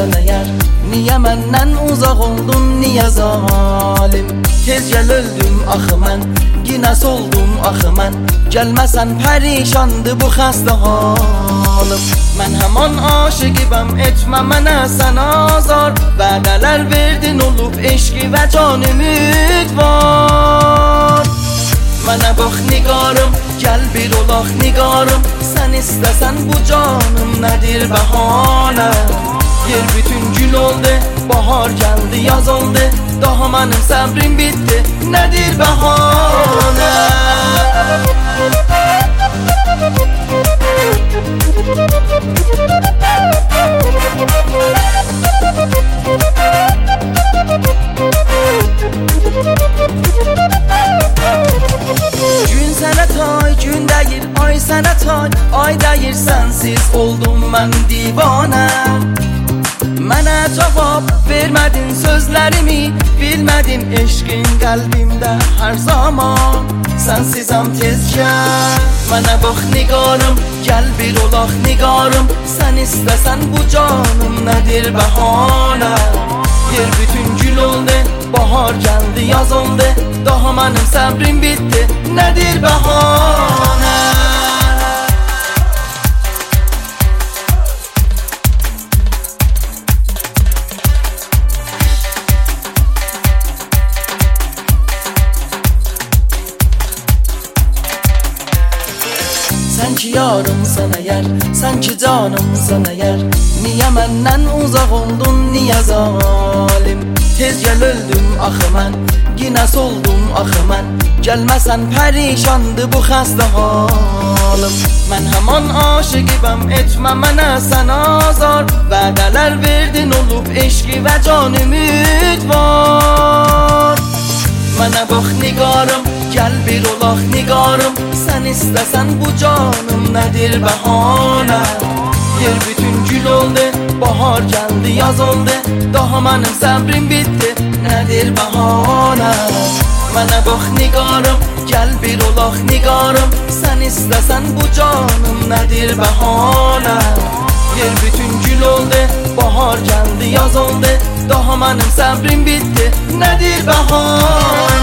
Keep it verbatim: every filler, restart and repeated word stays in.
olsan əgər, niyə məndən uzaq oldun, niyə zalim? Tez gəl öldüm axı mən, yenə soldum axı mən. Gəlməsən pərişandı bu xəstə halım. Mən həman aşıqibəm, etmə mənə sən azar. Vədələr verdin olub eşqi və can ümid var. Mənə bax nigarım, gəl bir olaq nigarım. Sən istəsən bu canım nədir bəhanə? Yer bütün gül oldu, bahar gəldi, yaz oldu. Daha mənim səbrim bitdi, nədir bəhanə? Gün sənə tay, gün deyir, ay sənə tay. Ay deyir, sənsiz oldum mən divanə. Mənə cavab vermədin sözlərimi, bilmədin eşqin qəlbimdə hər zaman. Sənsizəm tez gəl, mənə bax nigarım, gəl bir olaq nigarım. Sən istəsən bu canım nədir bəhanə? Yer bütün gül oldu, bahar gəldi, yaz oldu. Daha mənim səbrim bitdi, nədir bəhanə? Sən ki yarımsan əgər, sən ki canımsan əgər, niyə məndən uzaq oldun, niyə zalim? Tez gəl öldüm axı mən, yenə soldum axı mən. Gəlməsən pərişandı bu xəstə halım. Mən həman aşıqibəm, etmə mənə sən azar. Vədələr verdin olub eşqi və can ümid var. Mənə bax nigarım, gəl bir olaq nigarım. Sən istəsən bu canım nədir bəhanə? Yer bütün gül oldu, bahar gəldi, yaz oldu. Daha mənim səbrim bitdi, nədir bəhanə? Mənə bax nigarım, gəl bir olaq nigarım. Sən istəsən bu canım nədir bəhanə? Yer bütün gül oldu, bahar gəldi, yaz oldu. Daha mənim səbrim bitdi, nədir bəhanə?